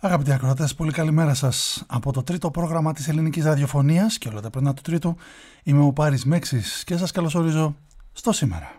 Αγαπητοί ακροατές, πολύ καλημέρα σας. Από το τρίτο πρόγραμμα της ελληνικής ραδιοφωνίας και όλα τα πρωινά του τρίτου, είμαι ο Πάρης Μέξης και σας καλωσορίζω στο σήμερα.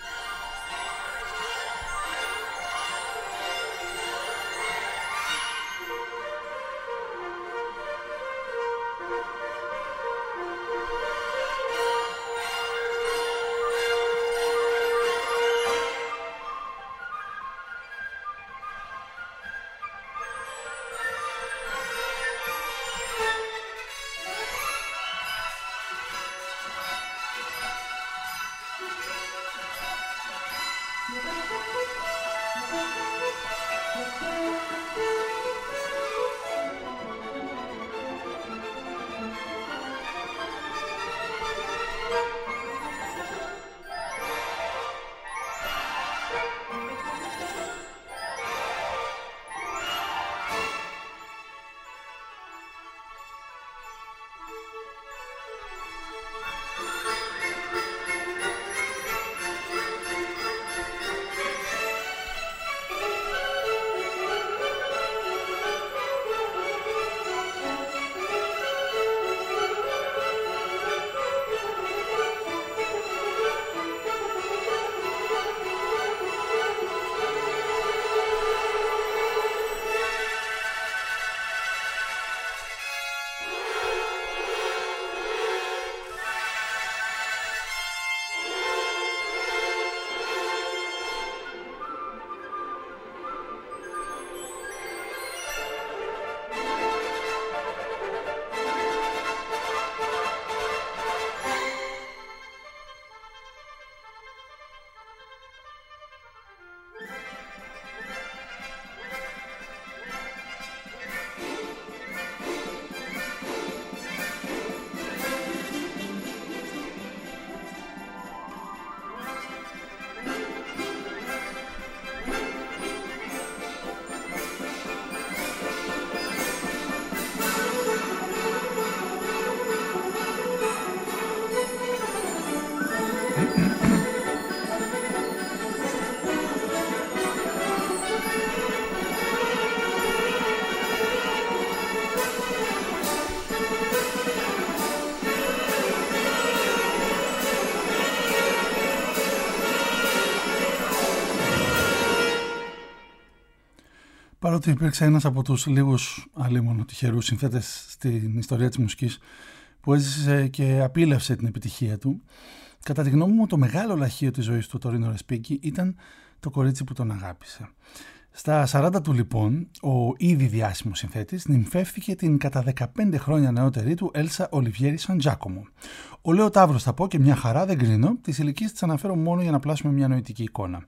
Παρότι υπήρξε ένας από τους λίγους αλίμονο τυχερούς συνθέτες στην ιστορία της μουσικής που έζησε και απίλευσε την επιτυχία του, κατά τη γνώμη μου το μεγάλο λαχείο της ζωής του Τωρίνο Ρεσπίγκι ήταν το κορίτσι που τον αγάπησε. Στα 40 του λοιπόν, ο ήδη διάσημος συνθέτης νυμφεύθηκε την κατά 15 χρόνια νεότερη του Έλσα Ολιβιέρη Σαν Τζάκομο. Ο Λέο Ταύρος θα πω και μια χαρά δεν κρίνω, τις ηλικίες της αναφέρω μόνο για να πλάσουμε μια νοητική εικόνα.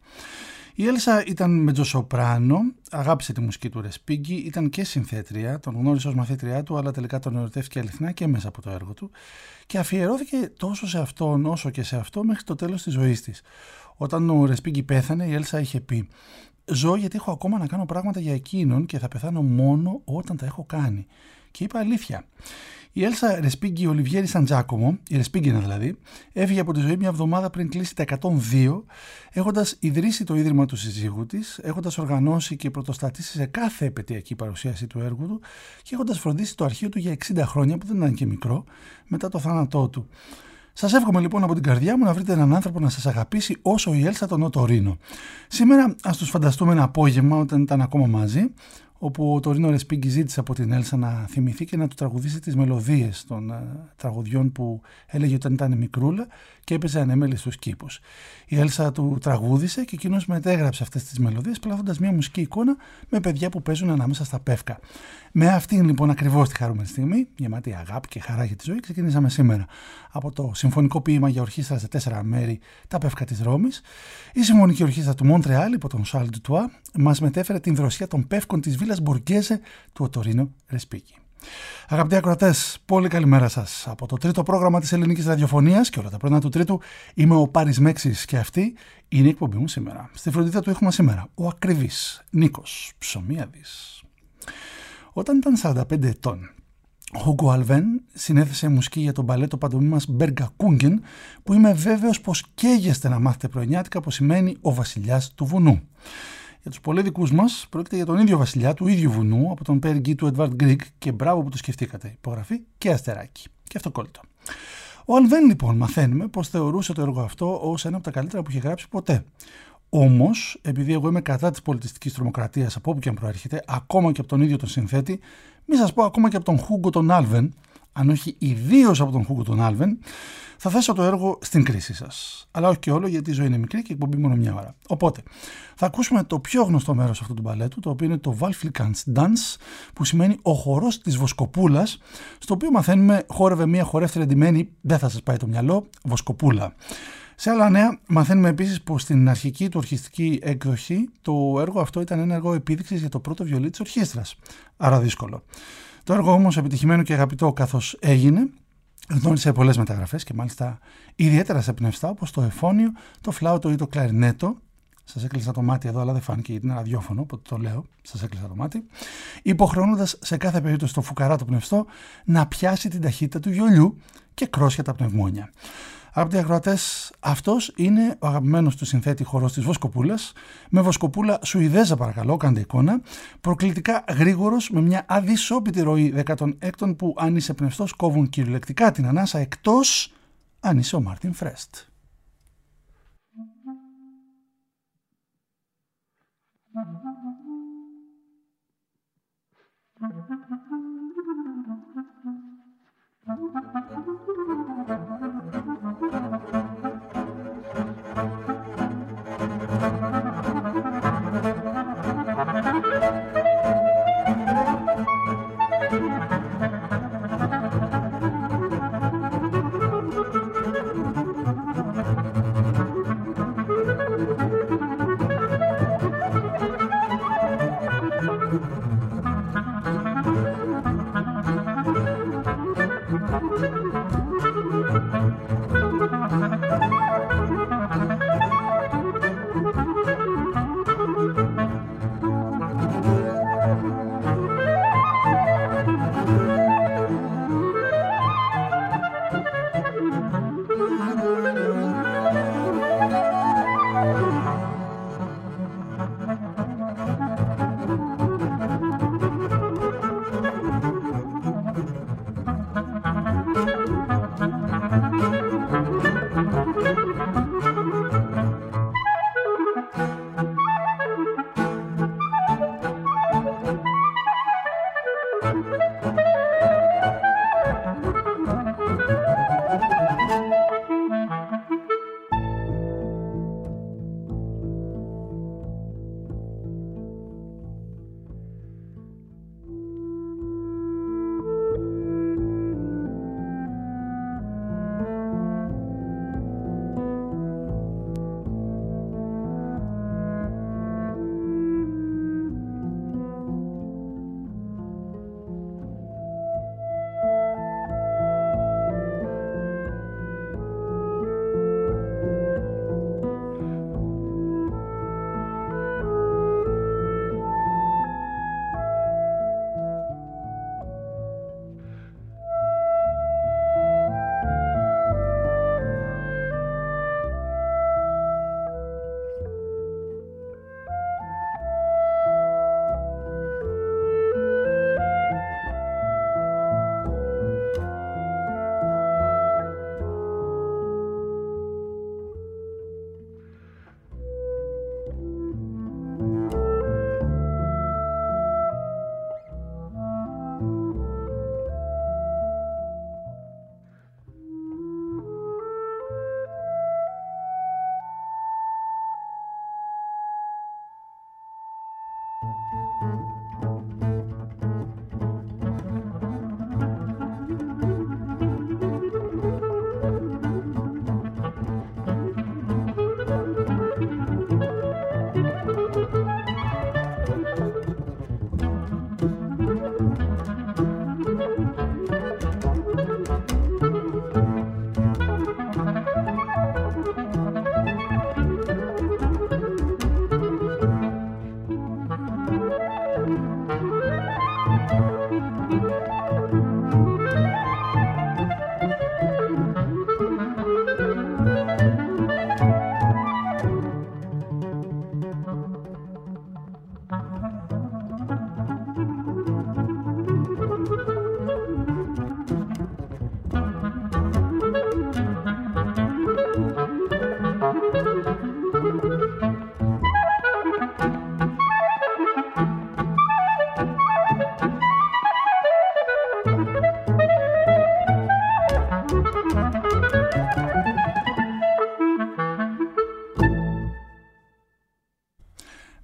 Η Έλσα ήταν μετζοσοπράνο, αγάπησε τη μουσική του Ρεσπίγκι, ήταν και συνθέτρια, τον γνώρισε ως μαθήτριά του, αλλά τελικά τον ερωτεύτηκε αληθινά και μέσα από το έργο του και αφιερώθηκε τόσο σε αυτόν όσο και σε αυτό μέχρι το τέλος της ζωής της. Όταν ο Ρεσπίγκι πέθανε, η Έλσα είχε πει: «Ζω γιατί έχω ακόμα να κάνω πράγματα για εκείνον και θα πεθάνω μόνο όταν τα έχω κάνει». Και είπε αλήθεια. Η Έλσα Ρεσπίγκι Ολιβιέρη Σαν Τζάκομο, η Ρεσπίγκινα δηλαδή, έφυγε από τη ζωή μια εβδομάδα πριν κλείσει τα 102, έχοντας ιδρύσει το ίδρυμα του συζύγου της, έχοντας οργανώσει και πρωτοστατήσει σε κάθε επαιτειακή παρουσίαση του έργου του και έχοντας φροντίσει το αρχείο του για 60 χρόνια, που δεν ήταν και μικρό, μετά το θάνατό του. Σας εύχομαι λοιπόν από την καρδιά μου να βρείτε έναν άνθρωπο να σας αγαπήσει όσο η Έλσα τον Τωρίνο. Σήμερα ας τους φανταστούμε ένα απόγευμα όταν ήταν ακόμα μαζί, όπου ο Τωρίνο Ρεσπίγκι ζήτησε από την Έλσα να θυμηθεί και να του τραγουδήσει τις μελωδίες των τραγουδιών που έλεγε όταν ήταν μικρούλα και έπαιζε ανέμελη στους κήπους. Η Έλσα του τραγούδισε και εκείνος μετέγραψε αυτές τις μελωδίες, πλάθοντας μια μουσική εικόνα με παιδιά που παίζουν ανάμεσα στα πεύκα. Με αυτήν λοιπόν ακριβώς τη χαρούμενη στιγμή, γεμάτη αγάπη και χαρά για τη ζωή, ξεκινήσαμε σήμερα από το συμφωνικό ποίημα για ορχήστρα σε 4 μέρη, τα πεύκα της Ρώμης. Η συμφωνική ορχήστρα του Μοντρεάλ υπό τον Σαρλ Ντουτουά μας μετέφερε την δροσιά των πεύκων της Βίλας Μποργέζε του Τωρίνο Ρεσπίγκι. Αγαπητοί ακροατές, πολύ καλημέρα σας. Από το τρίτο πρόγραμμα της ελληνικής ραδιοφωνίας και όλα τα πρωινά του τρίτου, είμαι ο Πάρης Μέξης και αυτή είναι η εκπομπή μου σήμερα. Στη φροντίδα του έχουμε σήμερα ο ακριβής Νίκος Ψωμίαδης. Όταν ήταν 45 ετών, ο Χούγκο Αλβέν συνέθεσε μουσική για τον μπαλέτο παντομήμας Μπεργκακούγκεν, που είμαι βέβαιος πως καίγεστε να μάθετε πρωινιάτικα, που σημαίνει ο βασιλιάς του βουνού. Για τους πολύ δικούς μας, πρόκειται για τον ίδιο βασιλιά του ίδιου βουνού, από τον Πέρ Γκί του Έντβαρντ Γκριγκ, και μπράβο που το σκεφτήκατε. Υπογραφή και αστεράκι. Και αυτοκόλλητο. Ο Αλβέν, λοιπόν, μαθαίνουμε πως θεωρούσε το έργο αυτό ως ένα από τα καλύτερα που είχε γράψει ποτέ. Όμως, επειδή εγώ είμαι κατά της πολιτιστικής τρομοκρατίας από όπου και αν προέρχεται, ακόμα και από τον ίδιο τον συνθέτη, μη σας πω ακόμα και από τον Χούγκο τον Άλβεν, αν όχι ιδίως από τον Χούγκο τον Άλβεν, θα θέσω το έργο στην κρίση σας. Αλλά όχι και όλο, γιατί η ζωή είναι μικρή και η εκπομπή μόνο μια ώρα. Οπότε, θα ακούσουμε το πιο γνωστό μέρος αυτού του μπαλέτου, το οποίο είναι το Walflikans Dance, που σημαίνει ο χορός της Βοσκοπούλας, στο οποίο μαθαίνουμε χόρευε μια χορεύτρια εντυμένη, δεν θα σας πάει το μυαλό, Βοσκοπούλα. Σε άλλα νέα, μαθαίνουμε επίσης πως στην αρχική του ορχιστική έκδοχη το έργο αυτό ήταν ένα έργο επίδειξης για το πρώτο βιολί της ορχήστρας. Άρα δύσκολο. Το έργο όμως επιτυχημένο και αγαπητό καθώς έγινε, γνώρισε πολλές μεταγραφές και μάλιστα ιδιαίτερα σε πνευστά όπως το εφώνιο, το φλάουτο ή το κλαρινέτο. Σας έκλεισα το μάτι εδώ, αλλά δεν φάνηκε γιατί είναι ραδιόφωνο, οπότε το λέω. Σας έκλεισα το μάτι. Υποχρεώνοντας σε κάθε περίπτωση το φουκαρά το πνευστό να πιάσει την ταχύτητα του βιολιού και κρόσια τα πνευμόνια. Αγαπητοί ακροατές, αυτός είναι ο αγαπημένος του συνθέτη χορός της Βοσκοπούλας, με Βοσκοπούλα Σουηδέζα, παρακαλώ, κάντε εικόνα, προκλητικά γρήγορος, με μια αδυσόπιτη ροή 16 που αν είσαι πνευστός κόβουν κυριολεκτικά την ανάσα, εκτός αν είσαι ο Μάρτιν Φρέστ.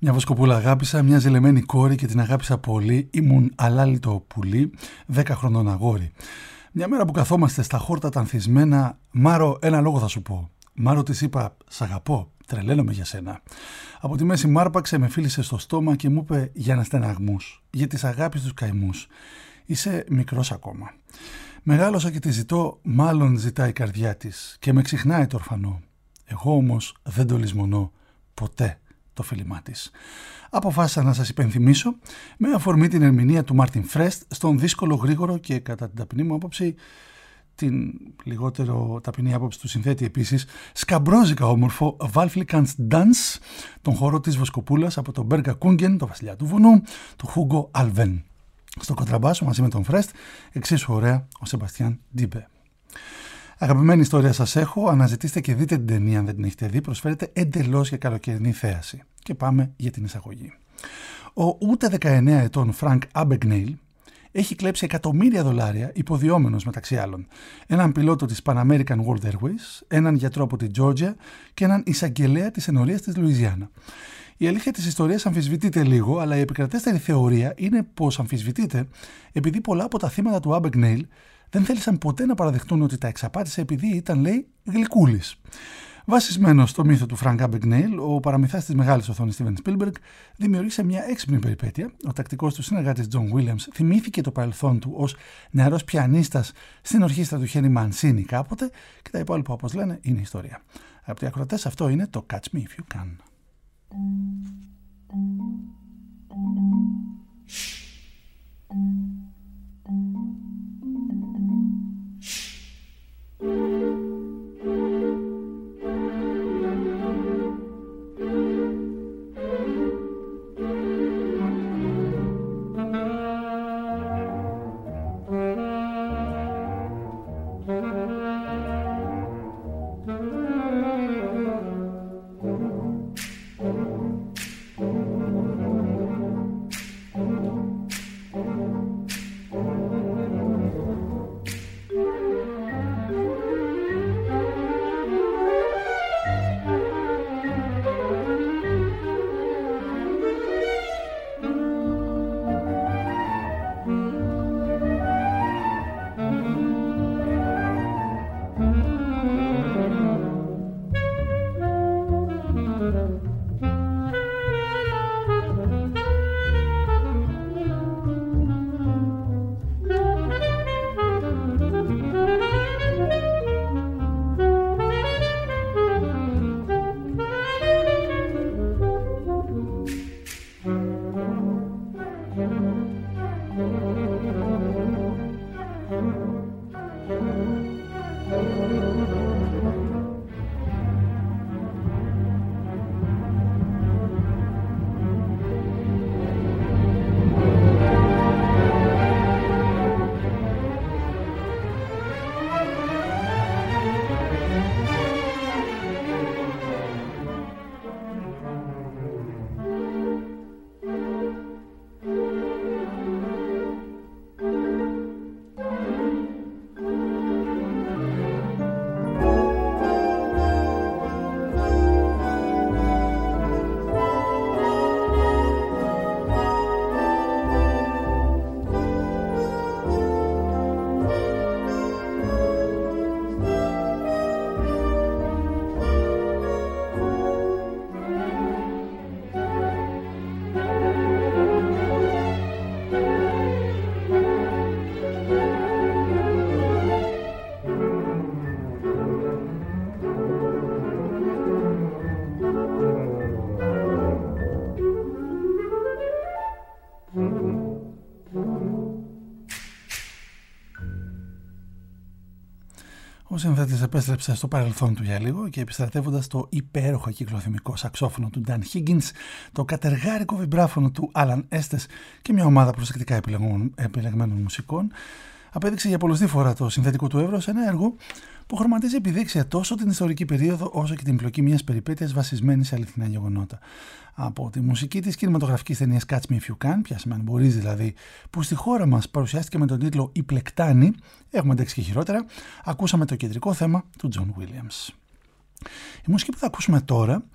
Μια βοσκοπούλα αγάπησα, μια ζηλεμένη κόρη και την αγάπησα πολύ. Ήμουν αλάλητο πουλί, 10 χρονών αγόρι. Μια μέρα που καθόμαστε στα χόρτα τα ανθισμένα, Μάρο, ένα λόγο θα σου πω. Μάρο, της είπα, σ' αγαπώ, τρελαίνομαι για σένα. Από τη μέση μ' άρπαξε, με φίλησε στο στόμα και μου είπε για να στεναγμούς, για τις αγάπης τους καημούς. Είσαι μικρός ακόμα. Μεγάλωσα και τη ζητώ, μάλλον ζητάει η καρδιά της και με ξεχνάει το ορφανό. Εγώ όμως δεν το λησμονώ ποτέ το φίλημά της. Αποφάσισα να σας υπενθυμίσω με αφορμή την ερμηνεία του Μάρτιν Φρέστ στον δύσκολο, γρήγορο και κατά την ταπεινή μου άποψη, την λιγότερο ταπεινή άποψη του συνθέτη επίσης, σκαμπρόζικα όμορφο Walflikans Dance, τον χορό της Βοσκοπούλας από τον Μπέρκα Κούγκεν, το βασιλιά του βουνού, του Χούγκο Αλβέν. Στο κοντραμπάσο μαζί με τον Φρέστ, εξίσου ωραία ο Σεμπαστιάν Ντίμπε. Αγαπημένη ιστορία σας έχω, αναζητήστε και δείτε την ταινία αν δεν την έχετε δει, προσφέρεται εντελώς για καλοκαιρινή θέαση. Και πάμε για την εισαγωγή. Ο ούτε 19 ετών Φρανκ Άμπεγνέιλ έχει κλέψει $1.000.000 υποδιόμενος μεταξύ άλλων. Έναν πιλότο της Pan American World Airways, έναν γιατρό από την Georgia και έναν εισαγγελέα της ενορίας της Λουιζιάννα. Η αλήθεια της ιστορίας αμφισβητείται λίγο, αλλά η επικρατέστερη θεωρία είναι πως αμφισβητείται επειδή πολλά από τα θύματα του Άμπεγνέιλ δεν θέλησαν ποτέ να παραδεχτούν ότι τα εξαπάτησε επειδή ήταν, λέει, γλυκούλης. Βασισμένος στο μύθο του Φρανκ Άμπεγνέιλ, ο παραμυθάς της μεγάλης οθόνης Στίβεν Σπίλμπεργκ δημιούργησε μια έξυπνη περιπέτεια. Ο τακτικός του συνεργάτης Τζον Βίλιαμς θυμήθηκε το παρελθόν του ως νεαρός πιανίστας στην ορχήστρα του Χένι Μανσίνι κάποτε και τα υπόλοιπα, όπως λένε, είναι ιστορία. Αγαπητοί ακροατές, αυτό είναι το Catch Me If You Can. Ο συνθέτης επέστρεψε στο παρελθόν του για λίγο και επιστρατεύοντας το υπέροχο κυκλοθυμικό σαξόφωνο του Dan Higgins, το κατεργάρικο βιμπράφωνο του Alan Estes και μια ομάδα προσεκτικά επιλεγμένων μουσικών, απέδειξε για πολλωστή φορά το συνθετικό του εύρος σε ένα έργο που χρωματίζει επιδείξια τόσο την ιστορική περίοδο όσο και την πλοκή μιας περιπέτειας βασισμένης σε αληθινά γεγονότα. Από τη μουσική της κινηματογραφικής ταινίας Catch Me If You Can, πια σημαίνει μπορείς δηλαδή, που στη χώρα μας παρουσιάστηκε με τον τίτλο «Η Πλεκτάνη», έχουμε αντέξει και χειρότερα, ακούσαμε το κεντρικό θέμα του John Williams. Η μουσική που θα ακούσουμε τώρα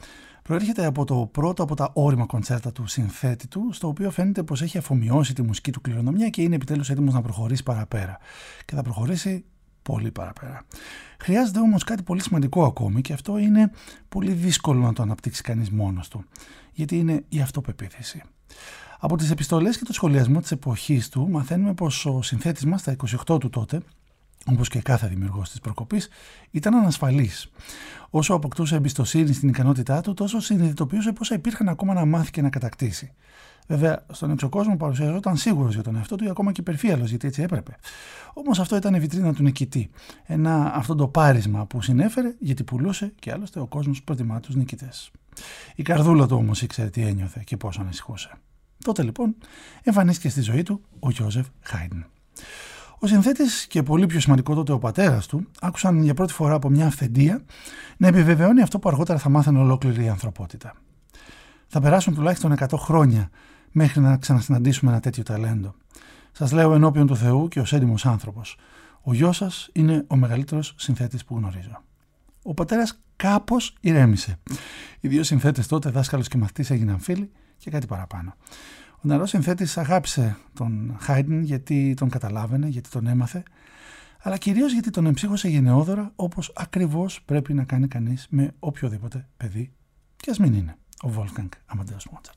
Προέρχεται από το πρώτο από τα ώριμα κοντσέρτα του συνθέτη του, στο οποίο φαίνεται πως έχει αφομοιώσει τη μουσική του κληρονομιά και είναι επιτέλους έτοιμος να προχωρήσει παραπέρα. Και θα προχωρήσει πολύ παραπέρα. Χρειάζεται όμως κάτι πολύ σημαντικό ακόμη, και αυτό είναι πολύ δύσκολο να το αναπτύξει κανείς μόνος του, γιατί είναι η αυτοπεποίθηση. Από τις επιστολές και το σχολιασμό της εποχής του μαθαίνουμε πως ο συνθέτης μας στα 28 του τότε, όπως και κάθε δημιουργός της προκοπής, ήταν ανασφαλής. Όσο αποκτούσε εμπιστοσύνη στην ικανότητά του, τόσο συνειδητοποιούσε πόσα υπήρχαν ακόμα να μάθει και να κατακτήσει. Βέβαια, στον έξω κόσμο παρουσιαζόταν σίγουρος για τον εαυτό του ή ακόμα και υπερφύαλος, γιατί έτσι έπρεπε. Όμως αυτό ήταν η βιτρίνα του νικητή. Ένα αυτοντοπάρισμα που συνέφερε γιατί πουλούσε και άλλωστε ο κόσμος προτιμά τους νικητές. Η καρδούλα του όμως ήξερε τι ένιωθε και πόσο ανησυχούσε. Τότε λοιπόν εμφανίστηκε στη ζωή του ο Γιώζεφ Χάιντν. Ο συνθέτης και πολύ πιο σημαντικό τότε ο πατέρας του άκουσαν για πρώτη φορά από μια αυθεντία να επιβεβαιώνει αυτό που αργότερα θα μάθαινε ολόκληρη η ανθρωπότητα. Θα περάσουν τουλάχιστον 100 χρόνια μέχρι να ξανασυναντήσουμε ένα τέτοιο ταλέντο. Σας λέω ενώπιον του Θεού και ως έντιμος άνθρωπος, ο γιος σας είναι ο μεγαλύτερος συνθέτης που γνωρίζω. Ο πατέρας κάπως ηρέμησε. Οι δύο συνθέτες τότε, δάσκαλος και μαθητής, έγιναν φίλοι και κάτι παραπάνω. Ο νεαρός συνθέτης αγάπησε τον Χάιντν γιατί τον καταλάβαινε, γιατί τον έμαθε, αλλά κυρίως γιατί τον εμψύχωσε γενναιόδωρα, όπως ακριβώς πρέπει να κάνει κανείς με οποιοδήποτε παιδί, και ας μην είναι ο Wolfgang Amadeus Mozart.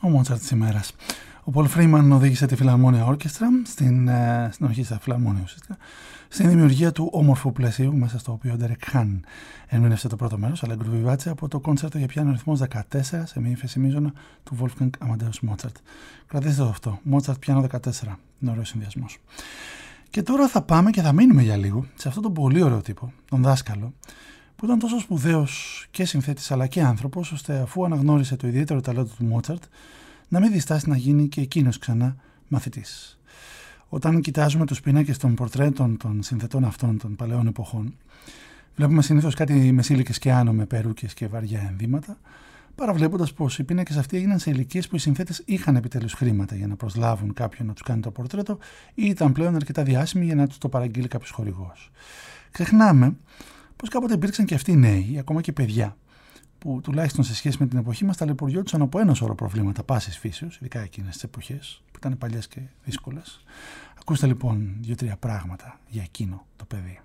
Μότσαρτ της ημέρας. Ο Πολ Φρέιμαν οδήγησε τη Φιλαρμόνια Όρκεστρα στην ορχήστρα Φιλαρμόνια ουσιαστικά, στην δημιουργία του όμορφου πλαισίου μέσα στο οποίο ο Ντέρεκ Χάν ερμήνευσε το πρώτο μέρος, Allegro Vivace, από το κόνσερτο για πιάνο αριθμός 14 σε μια ύφεση μείζωνα του Wolfgang Amadeus Mozart. Κρατήστε το αυτό. Mozart πιάνο 14. Είναι ωραίος συνδυασμός. Και τώρα θα πάμε και θα μείνουμε για λίγο σε αυτόν τον πολύ ωραίο τύπο, τον δάσκαλο, που ήταν τόσο σπουδαίος και συνθέτης αλλά και άνθρωπος, ώστε αφού αναγνώρισε το ιδιαίτερο ταλέντο του Μότσαρτ, να μην διστάσει να γίνει και εκείνος ξανά μαθητής. Όταν κοιτάζουμε τους πίνακες των πορτρέτων των συνθετών αυτών των παλαιών εποχών, βλέπουμε συνήθως κάτι μεσήλικες και άνω με περούκες και βαριά ενδύματα, παραβλέποντας πως οι πίνακες αυτοί έγιναν σε ηλικίες που οι συνθέτες είχαν επιτέλους χρήματα για να προσλάβουν κάποιον να τους κάνει το πορτρέτο ή ήταν πλέον αρκετά διάσημοι για να τους το παραγγείλει κάποιος χορηγός. Ξεχνάμε πως κάποτε υπήρξαν και αυτοί οι νέοι, ακόμα και παιδιά, που τουλάχιστον σε σχέση με την εποχή μας ταλαιπωριόντουσαν από ένα σώρο προβλήματα πάσης φύσεως, ειδικά εκείνες τις εποχές που ήταν παλιές και δύσκολες. Ακούστε λοιπόν 2-3 πράγματα για εκείνο το παιδί.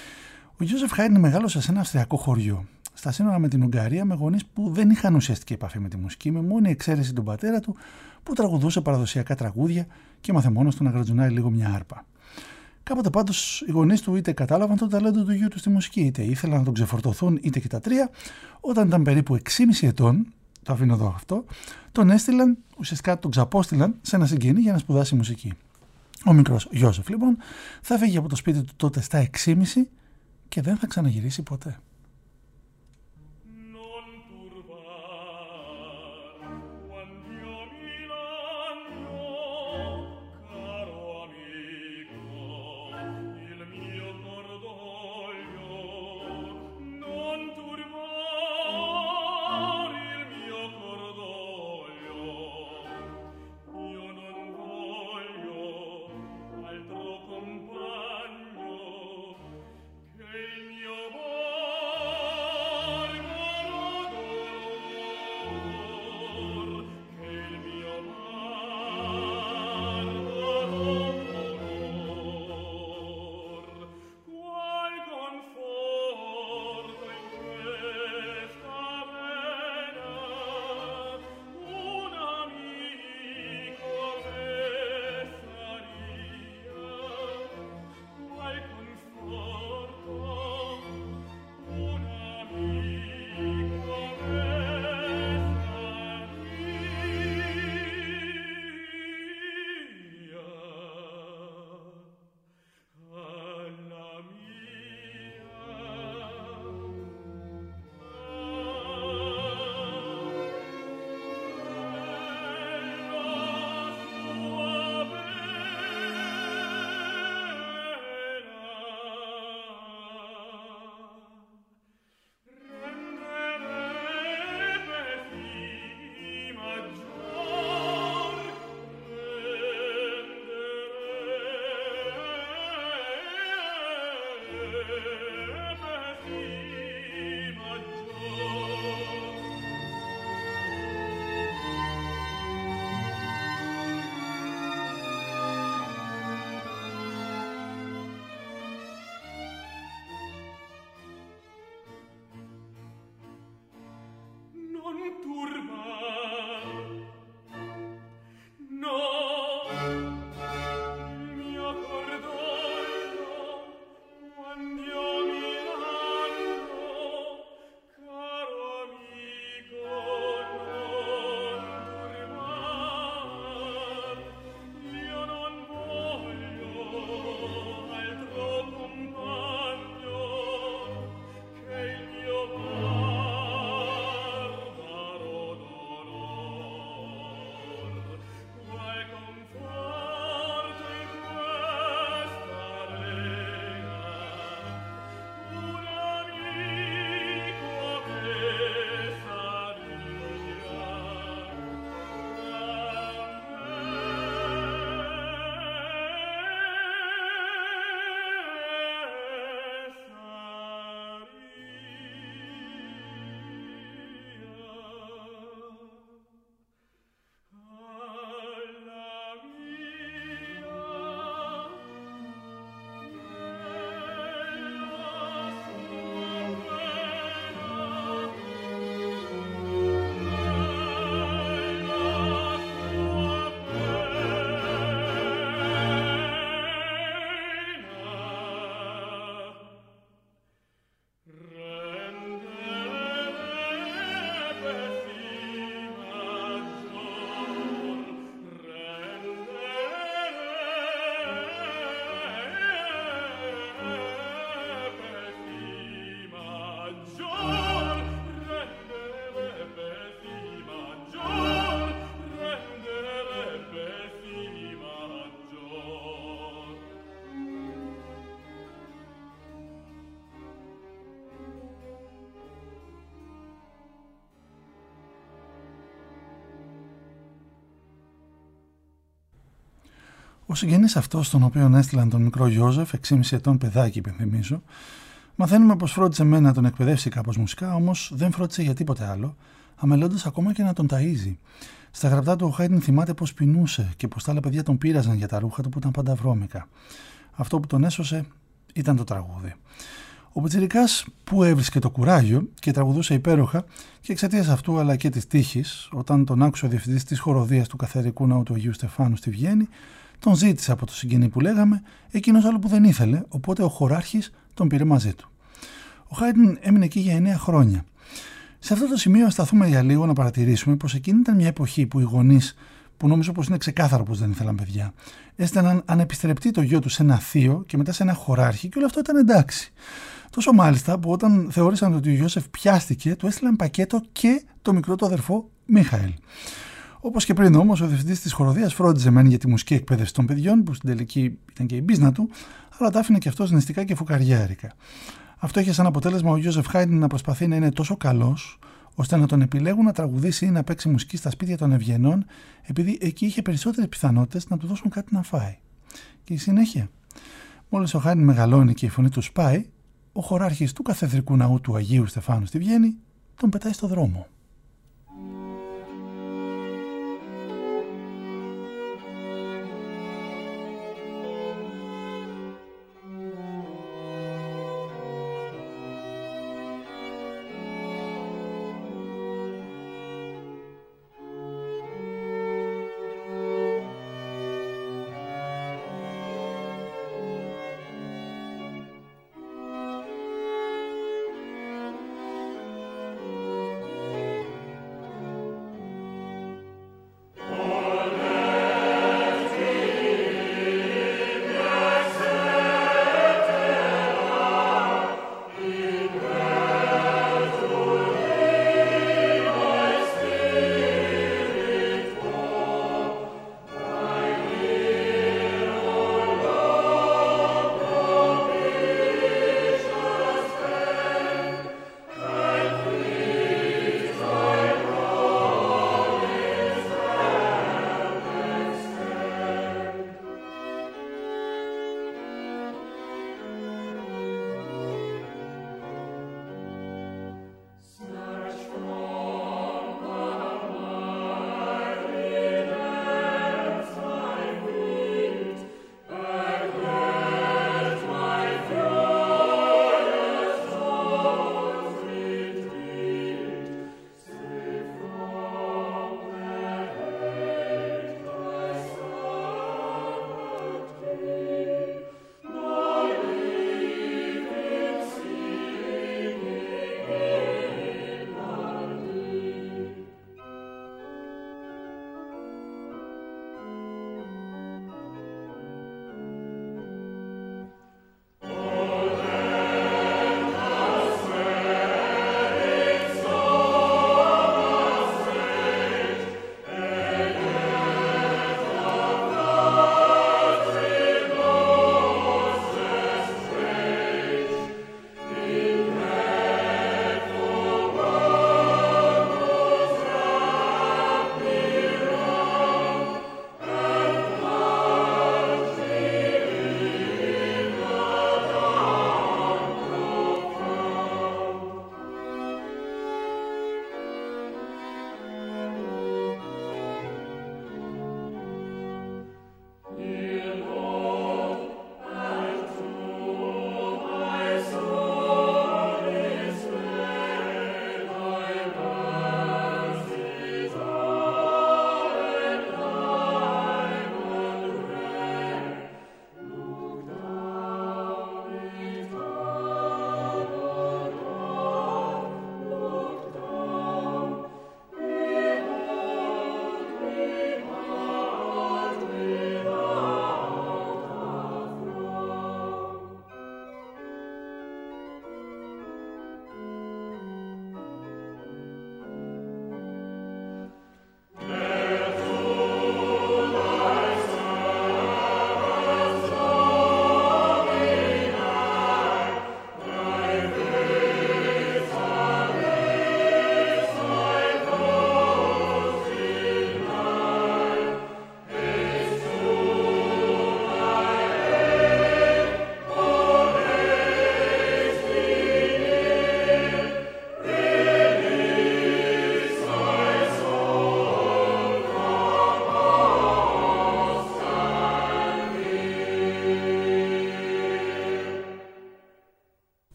Ο Γιώζεφ Χάιντν μεγάλωσε σε ένα αυστριακό χωριό, στα σύνορα με την Ουγγαρία, με γονείς που δεν είχαν ουσιαστική επαφή με τη μουσική, με μόνη εξαίρεση τον πατέρα του που τραγουδούσε παραδοσιακά τραγούδια και μάθε μόνος του να γρατζουνάει λίγο μια άρπα. Κάποτε πάντως οι γονείς του είτε κατάλαβαν το ταλέντο του γιού του στη μουσική, είτε ήθελαν να τον ξεφορτωθούν, είτε και τα τρία. Όταν ήταν περίπου 6,5 ετών, το αφήνω εδώ αυτό, τον έστειλαν, ουσιαστικά τον ξαπόστειλαν σε ένα συγγενή για να σπουδάσει μουσική. Ο μικρός Γιώζεφ λοιπόν θα φύγει από το σπίτι του τότε στα 6,5 και δεν θα ξαναγυρίσει ποτέ. Compagno che il mio Ο συγγενής αυτός, τον οποίον έστειλαν τον μικρό Ιώζεφ, 6,5 ετών παιδάκι, υπενθυμίζω, μαθαίνουμε πως φρόντισε μένα να τον εκπαιδεύσει κάπως μουσικά, όμως δεν φρόντισε για τίποτε άλλο, αμελώντας ακόμα και να τον ταΐζει. Στα γραπτά του, ο Χάιντν θυμάται πως πεινούσε και πως τα άλλα παιδιά τον πείραζαν για τα ρούχα του που ήταν πάντα βρώμικα. Αυτό που τον έσωσε ήταν το τραγούδι. Ο πιτσιρικάς που έβρισκε το κουράγιο και τραγουδούσε υπέροχα και εξαιτίας αυτού αλλά και της τύχης, όταν τον άκουσε ο διευθυντής της χοροδίας του Καθεδρικού Ναού του Αγίου Στεφάνου στη Βιέννη, τον ζήτησε από το συγγενή που λέγαμε, εκείνος άλλο που δεν ήθελε, οπότε ο χωράρχης τον πήρε μαζί του. Ο Χάιντν έμεινε εκεί για 9 χρόνια. Σε αυτό το σημείο, σταθούμε για λίγο να παρατηρήσουμε πως εκείνη ήταν μια εποχή που οι γονείς, που νομίζω πως είναι ξεκάθαρο πως δεν ήθελαν παιδιά, έστελναν ανεπιστρεπτή το γιο του σε ένα θείο και μετά σε ένα χωράρχη και όλο αυτό ήταν εντάξει. Τόσο μάλιστα που όταν θεώρησαν ότι ο Ιώσεφ πιάστηκε, του έστειλαν πακέτο και το μικρό του αδερφό Μίχαελ. Όπως και πριν όμως, ο διευθυντής της χοροδίας φρόντιζε μεν για τη μουσική εκπαίδευση των παιδιών, που στην τελική ήταν και η μπίζνα του, αλλά τα άφηνε και αυτός νηστικά και φουκαριάρικα. Αυτό είχε σαν αποτέλεσμα ο Ιώσεφ Χάιντν να προσπαθεί να είναι τόσο καλός, ώστε να τον επιλέγουν να τραγουδήσει ή να παίξει μουσική στα σπίτια των ευγενών, επειδή εκεί είχε περισσότερες πιθανότητες να του δώσουν κάτι να φάει. Και η συνέχεια. Μόλις ο Χάιντν μεγαλώνει και η φωνή του σπάει, ο χωράρχης του Καθεδρικού Ναού του Αγίου Στεφάνου στη Βιέννη τον πετάει στο δρόμο.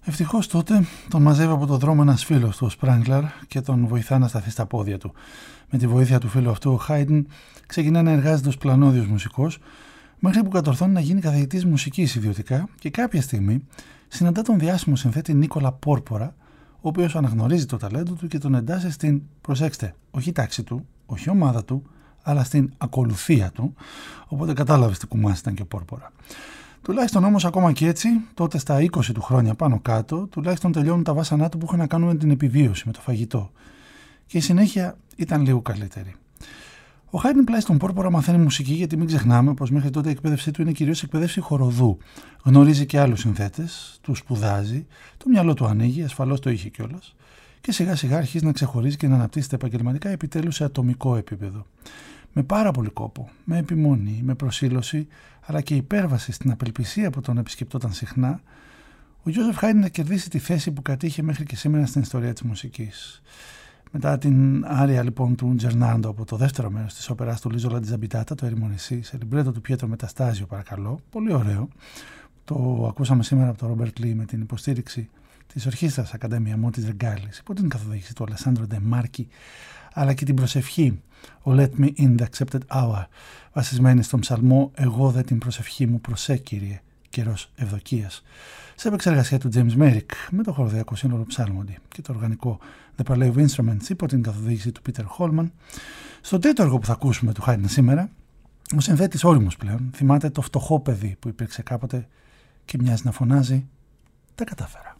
Ευτυχώς τότε τον μαζεύει από το δρόμο ένας φίλος του, ο Σπράγκλαρ, και τον βοηθά να σταθεί στα πόδια του. Με τη βοήθεια του φίλου αυτού, ο Χάιντν ξεκινά να εργάζεται ως πλανόδιος μουσικός, μέχρι που κατορθώνει να γίνει καθηγητής μουσικής ιδιωτικά και κάποια στιγμή συναντά τον διάσημο συνθέτη Νίκολα Πόρπορα, ο οποίος αναγνωρίζει το ταλέντο του και τον εντάσσει στην, προσέξτε, όχι τάξη του, όχι ομάδα του, αλλά στην ακολουθία του, οπότε κατάλαβες τι κουμάς ήταν και ο Πόρπορα. Τουλάχιστον όμως ακόμα και έτσι, τότε στα 20 του χρόνια πάνω κάτω, τουλάχιστον τελειώνουν τα βάσανά του που είχαν να κάνουν με την επιβίωση, με το φαγητό. Και η συνέχεια ήταν λίγο καλύτερη. Ο Χάιντν πλάι στον Πόρπορα μαθαίνει μουσική, γιατί μην ξεχνάμε πως μέχρι τότε η εκπαίδευσή του είναι κυρίως εκπαίδευση χοροδού. Γνωρίζει και άλλους συνθέτες, του σπουδάζει, το μυαλό του ανοίγει, ασφαλώς το είχε κιόλας, και σιγά σιγά αρχίζει να ξεχωρίζει και να αναπτύσσεται επαγγελματικά επιτέλους σε ατομικό επίπεδο. Με πάρα πολύ κόπο, με επιμονή, με προσήλωση, αλλά και υπέρβαση στην απελπισία που τον επισκεπτόταν συχνά, ο Γιώζεφ Χάιντν να κερδίσει τη θέση που κατήχε μέχρι και σήμερα στην ιστορία της μουσικής. Μετά την άρια λοιπόν του Τζερνάντο από το δεύτερο μέρος της όπερας του Λίζολα Τζαμπιτάτα, το Έρημο νησί, σε λιμπρέτο του Πιέτρο Μεταστάζιο, παρακαλώ, πολύ ωραίο. Το ακούσαμε σήμερα από τον Ρόμπερτ Λί με την υποστήριξη της Ορχήστρας Ακαδέμια Μόντις Ρεγκάλης, υπό την καθοδήγηση του Αλεσάνδρο Ντε Μάρκι, αλλά και την προσευχή «Ο Let me in the accepted hour», βασισμένη στον ψαλμό «Εγώ δε την προσευχή μου προσέ, Κύριε, καιρός ευδοκίας», σε επεξεργασία του James Merrick με το χοροδιακό σύνολο Ψάλμοντι και το οργανικό The Parley of Instruments υπό την καθοδήγηση του Peter Holman. Στο τρίτο έργο που θα ακούσουμε του Χάιντν σήμερα, ο συνθέτης όριμος πλέον θυμάται το φτωχό παιδί που υπήρξε κάποτε και μοιάζει να φωνάζει «Τα κατάφερα».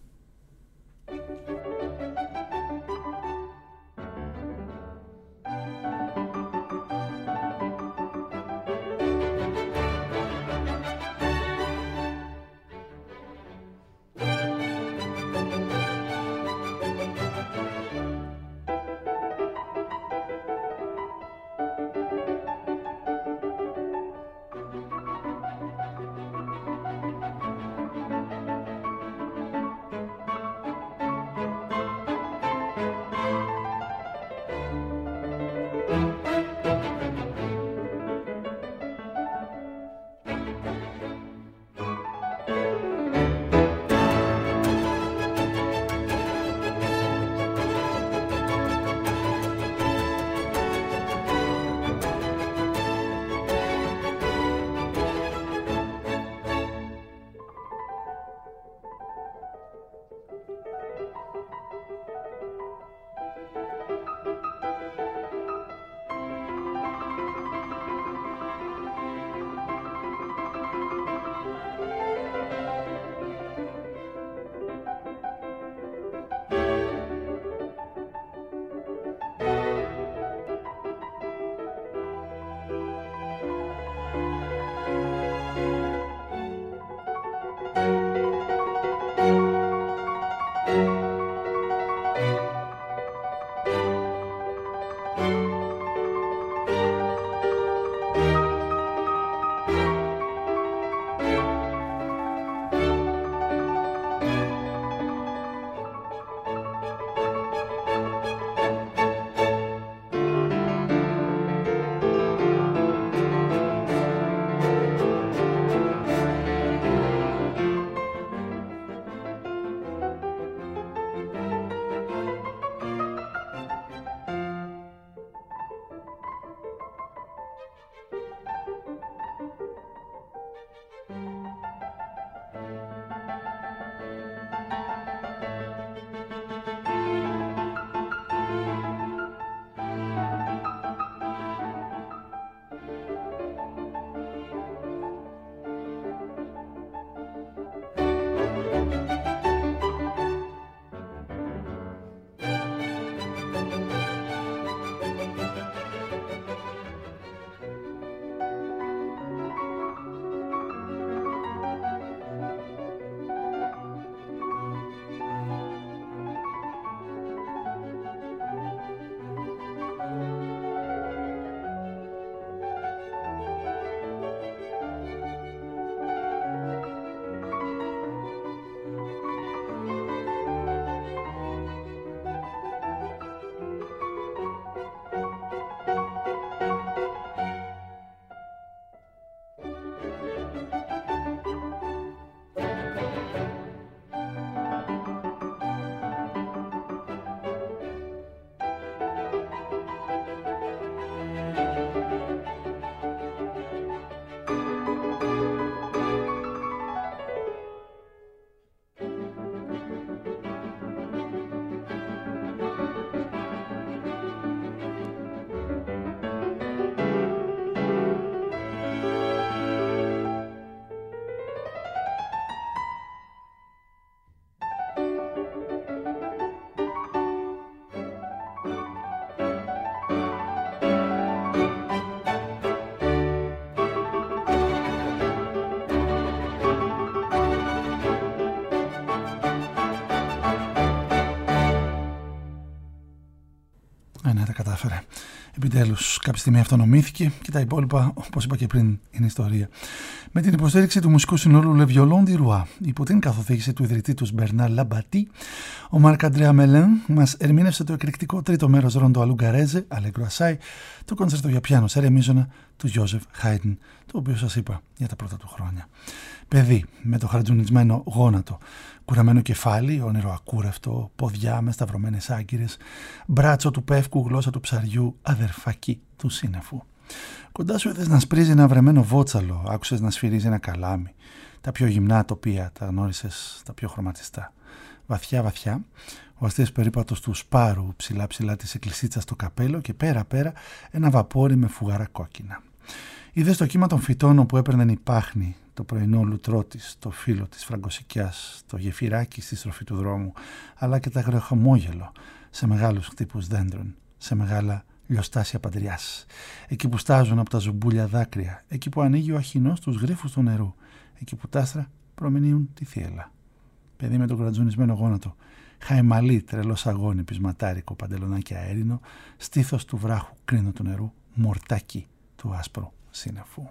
κατάφερε. Επιτέλους, κάποια στιγμή αυτονομήθηκε και τα υπόλοιπα, όπως είπα και πριν, είναι ιστορία. Με την υποστήριξη του μουσικού συνόλου Le Violon du Roi, υπό την καθοδήγηση του ιδρυτή του Μπερνάρ Λαμπατί, ο Μάρκ Αντρέα Μελέν μας ερμήνευσε το εκρηκτικό τρίτο μέρος Ρόντο Αλουγκαρέζε, Allegro Assai, το κόνσερτο για πιάνο σε ρε μείζωνα του Γιώζεφ Χάιντν, το οποίο σας είπα για τα πρώτα του χρόνια. Παιδί με το χαρτζουνισμένο γόνατο, κουραμένο κεφάλι, όνειρο ακούρευτο, ποδιά με σταυρωμένες άγκυρες, μπράτσο του πεύκου, γλώσσα του ψαριού, αδερφάκι του σύννεφου. Κοντά σου είδες να σπρίζει ένα βρεμένο βότσαλο, άκουσες να σφυρίζει ένα καλάμι. Τα πιο γυμνά τοπία τα γνώρισες, τα πιο χρωματιστά. Βαθιά βαθιά, ο αστείας περίπατος του σπάρου, ψηλά ψηλά της εκκλησίτσας στο καπέλο και πέρα πέρα ένα βαπόρι με φουγάρα κόκκινα. Είδες το κύμα των φυτών όπου έπαιρναν η πάχνη, το πρωινό λουτρό της, το φύλλο της φραγκοσικιάς, το γεφυράκι στη στροφή του δρόμου, αλλά και τα αγριοχαμόγελο σε μεγάλους χτύπους δέντρων, σε μεγάλα λιοστάσια παντριάς, εκεί που στάζουν από τα ζουμπούλια δάκρυα, εκεί που ανοίγει ο αχινός τους γρίφους του νερού, εκεί που τα άστρα προμηνύουν τη θύελα. Παιδί με τον κρατζουνισμένο γόνατο, χαϊμαλή, τρελό σαγόνι, πεισματάρικο, παντελονάκι αέρινο, στήθος του βράχου, κρίνο του νερού, μορτάκι του άσπρου σύννεφου.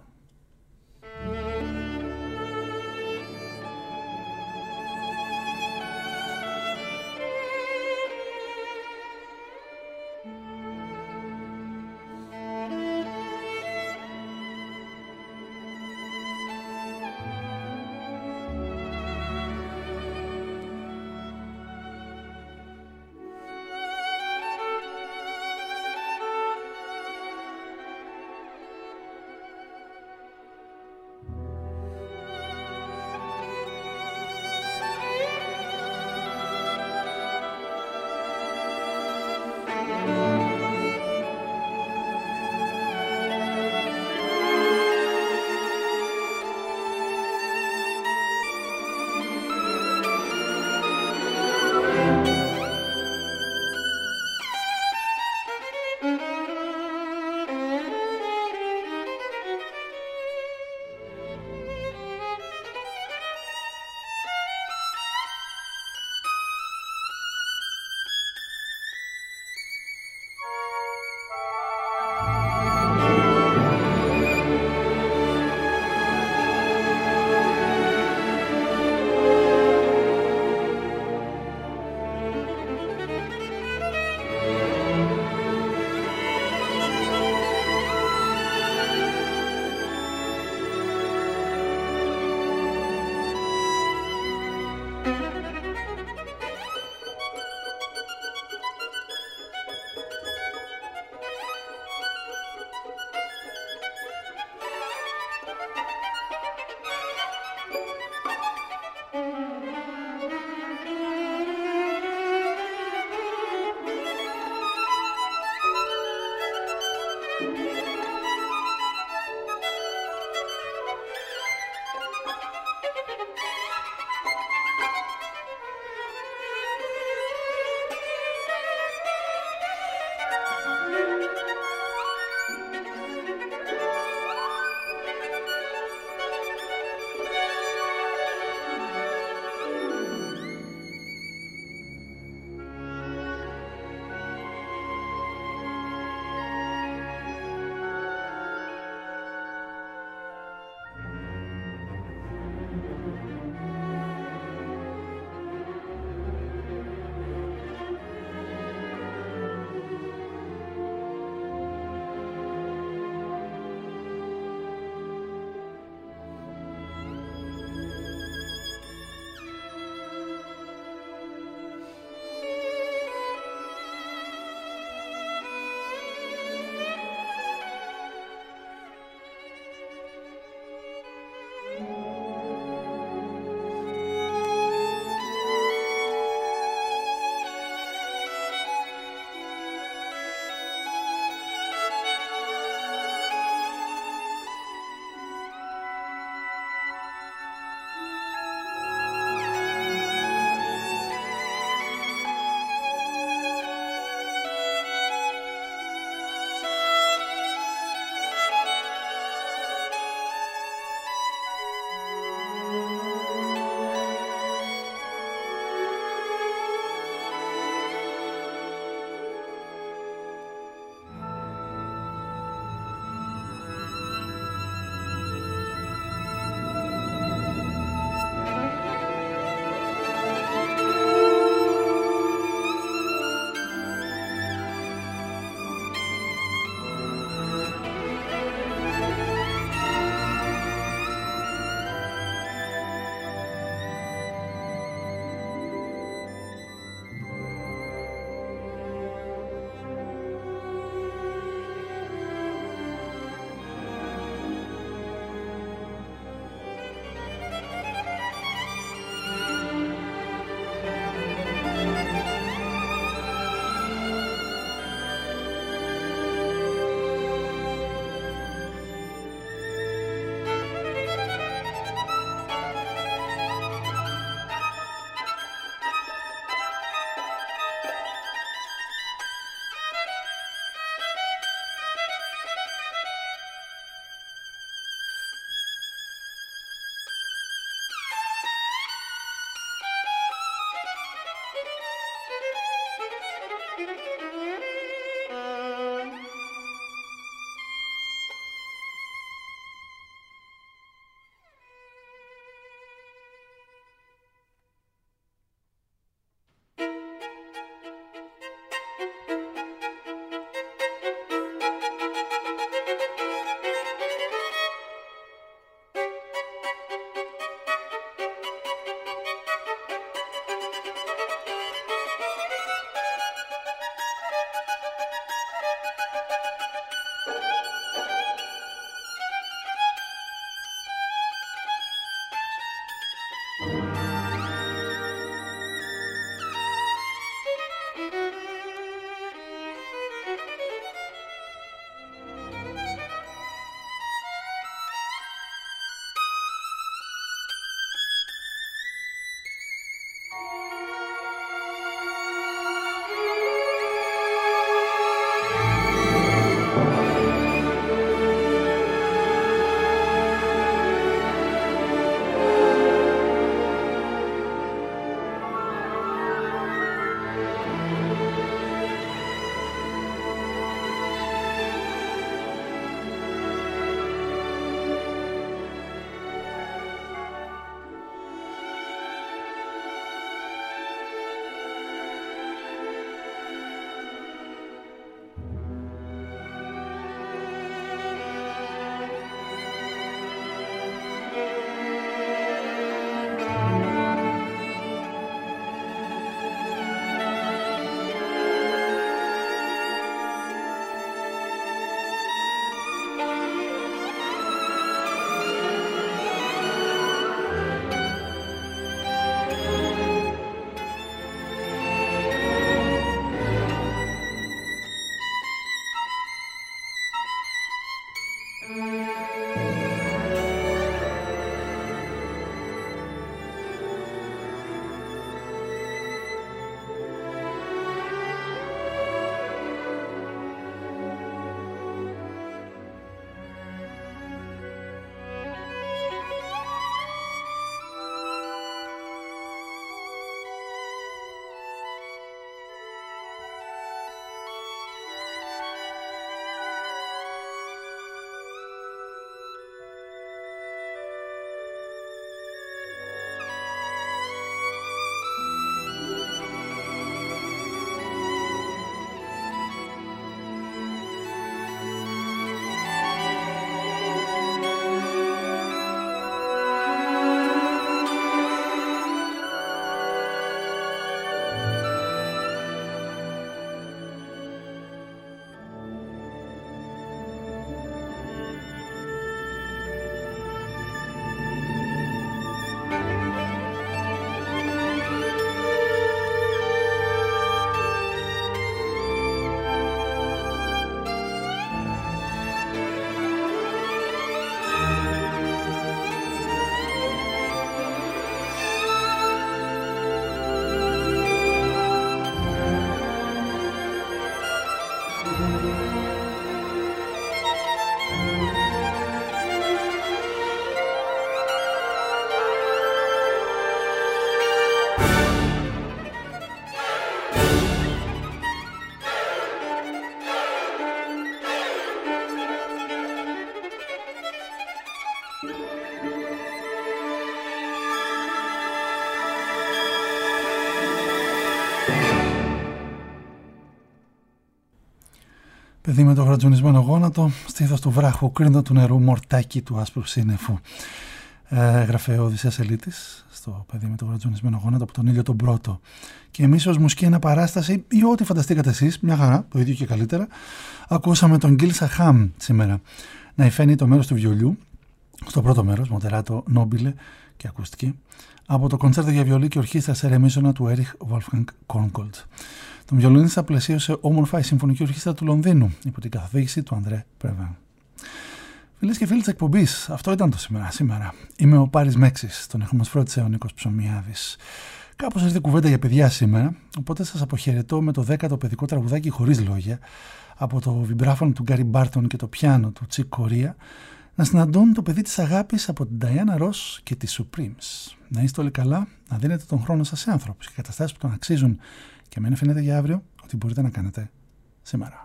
Παιδί με το γρατζουνισμένο γόνατο, στήθος του βράχου, κρίνο του νερού, μορτάκι του άσπρου σύννεφου. Έγραφε ο Οδυσσέας Ελίτης στο Παιδί με το γρατζουνισμένο γόνατο από τον ήλιο τον πρώτο. Και εμείς ως μουσική αναπαράσταση ή ό,τι φανταστήκατε εσείς, μια χαρά, το ίδιο και καλύτερα, ακούσαμε τον Γκίλ Σαχάμ σήμερα να υφαίνει το μέρος του βιολιού, στο πρώτο μέρος, μοτεράτο νόμπιλε και ακουστική, από το κοντσέρτο για βιολί και ορχήστρα σε ρεμίζωνα του Έριχ Wolfgang Korngold. Τον βιολινίστα πλαισίωσε όμορφα η Συμφωνική Ορχήστρα του Λονδίνου υπό την καθοδήγηση του Αντρέ Πρεβέν. Φίλες και φίλοι της εκπομπής, αυτό ήταν το σήμερα. Είμαι ο Πάρης Μέξης, τον έχω μας φρόντισε ο Νίκος Ψωμιάδης. Κάπως έρθει κουβέντα για παιδιά σήμερα, οπότε σας αποχαιρετώ με το 10ο παιδικό τραγουδάκι χωρίς λόγια, από το βιμπράφωνο του Γκάρι Μπάρτον και το πιάνο του Τσικ Κορία, να συναντούν το παιδί της αγάπης από την Diana Ross και τις Supremes. Να είστε όλοι καλά, να δίνετε τον χρόνο σας σε άνθρωπους και καταστάσεις που τον αξίζουν και μην αφήνετε για αύριο ότι μπορείτε να κάνετε σήμερα.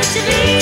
to be.